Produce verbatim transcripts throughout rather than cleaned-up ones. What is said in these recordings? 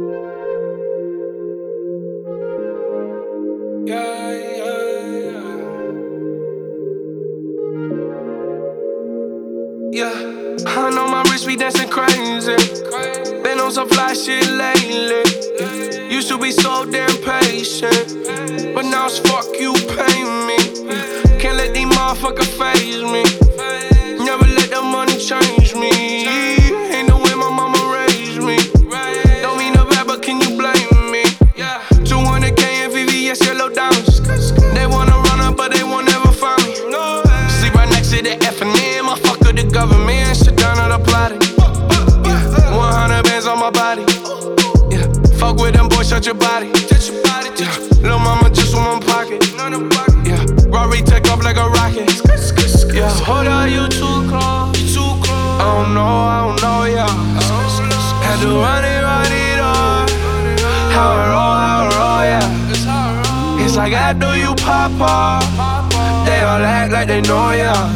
Yeah, yeah, yeah. Yeah, I know my wrist be dancing crazy. Been on some fly shit lately. Used to be so damn patient, but now it's fuck you pay me. Can't let these motherfuckers phase me. Never let the money change me. Ain't the way my mama raised me. Don't mean no bad, but can you blame me? two hundred K in V V S yellow diamonds. They wanna run up, but they won't ever find me. Sleep right next to the F and M. I fuck with the government. Sit down at the plotting. one hundred bands on my body. Yeah. Fuck with them boys, shut your body. Yeah. Lil' mama just with my pocket. Yeah. Rory take off like a rocket. Yeah. Hold on, you too close. I don't know, I don't know, yeah. Had to run it, run it up. How it roll, how it roll, yeah. It's like after you pop off, they all act like they know,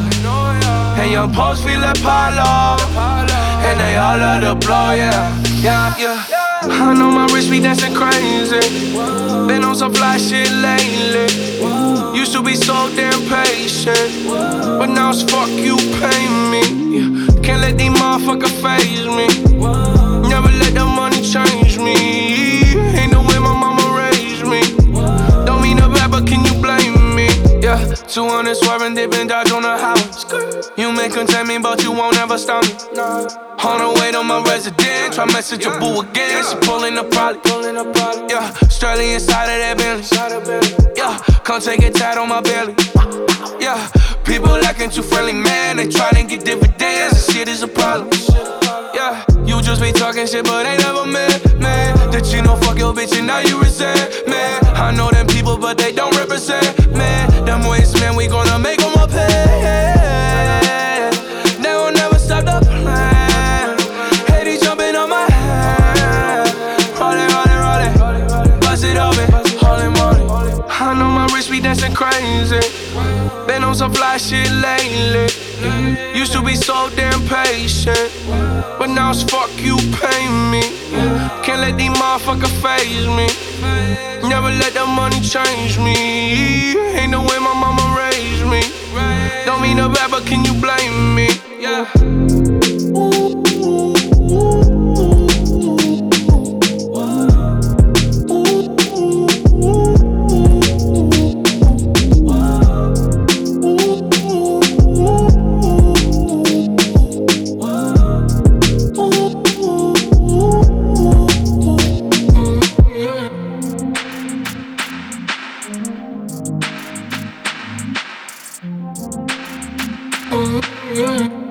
yeah. And your post feel like Palo, and they all love the blow, yeah. Yeah, yeah. I know my wrist be dancing crazy. Been on some fly shit lately. Used to be so damn patient, but now it's fuck you pay me. Yeah. Can't let these motherfuckers phase me. Never let the money change me. Ain't the way my mama raised me. Don't mean no bad, but can you blame me? Yeah, two hundred swerving, dipping, dodge on the highway. You may contain me, but you won't ever stop me. On the way to my residence, try message your boo again. She pulling up probably. Yeah, Australian inside of that Bentley. Yeah, come take a tat on my belly. Yeah, people acting too friendly, man. They try to get dividends, and shit is a problem. Yeah, you just be talking shit, but ain't never met, man. That you know fuck your bitch and now you resent, man. I know them people, but they don't represent, man. Them ways, man, we gonna make them up pay. They will never stop the plan. Hate jumping on my head. Roll it, roll it, roll it. Bust it open, holy moly. I know my wrist be dancing crazy. Been on some fly shit lately. Used to be so damn patient, but now it's fuck you pay me. Can't let these motherfuckers phase me. Never let the money change me. Ain't the way my mama raised me. Don't mean no bad, but can you blame me? Yeah. Mm-hmm.